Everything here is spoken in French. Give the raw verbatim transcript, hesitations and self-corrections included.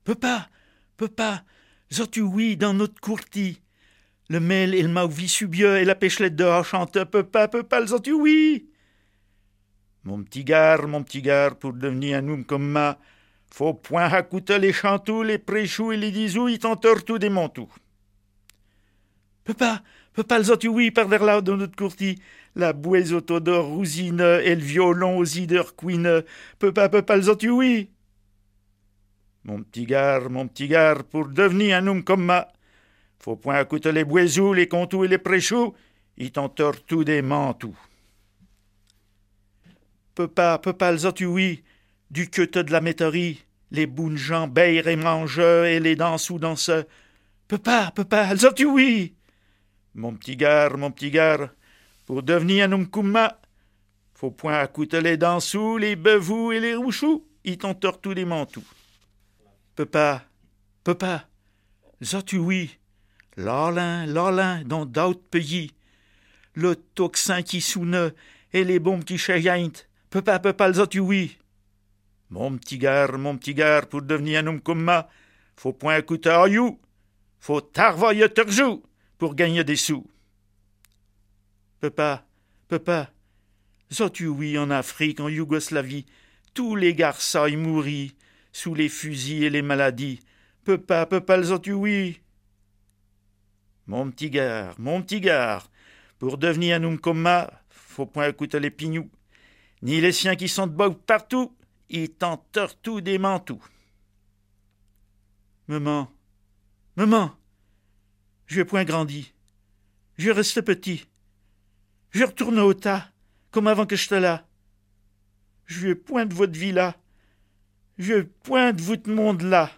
Papa, papa, zot-tu oui dans notre courti. Le mêle et le mauvi subieux et la pêchelette de chante papa, papa, zot-tu oui. Mon petit gars, mon petit gars, pour devenir un homme comme ma, faut point racouter les chantous, les préchous et les disous, ils t'entorent tout des montous. Papa, papa, zot-tu oui, par derrière là dans notre courti. La bouée autodor rousine et le violon aux ideurs queen. Papa, papa, zot-tu oui. Mon petit gars, mon petit gars, pour devenir un homme comme ma, faut point écouter les boisous, les contous et les préchous, ils t'entorent tout des mantous. Papa, papa, zot-tu oui, du queute de la métairie, les bounes gens beirent et mangeux et les dansous danseux. Papa, papa, zot-tu oui. Mon petit gars, mon petit gars, pour devenir un homme comme ma, faut point écouter les dansous, les bevous et les rouchous, ils t'entorent tous les mantous. Papa, papa, zot-tu oui, l'orlin, l'orlin, dans d'autres pays, le toxin qui soune et les bombes qui chayaintent. Papa, papa, zot-tu oui. Mon petit gars, mon petit gars, pour devenir un homme comme ma, faut point écouter ayou, faut tarvoyer terjou pour gagner des sous. Papa, papa, zot-tu oui, en Afrique, en Yougoslavie, tous les garçons y mourit sous les fusils et les maladies. Papa, papa, zot-tu oui. Mon petit gars, mon petit gars, pour devenir un homme comme ma, faut point écouter les pignous, ni les siens qui sont de bas partout, ils t'entorent tout des mantous. Maman, maman, je n'ai point grandi, je reste petit, je retourne au tas, comme avant que je te là. Je n'ai point de votre vie là, je n'ai point de votre monde là.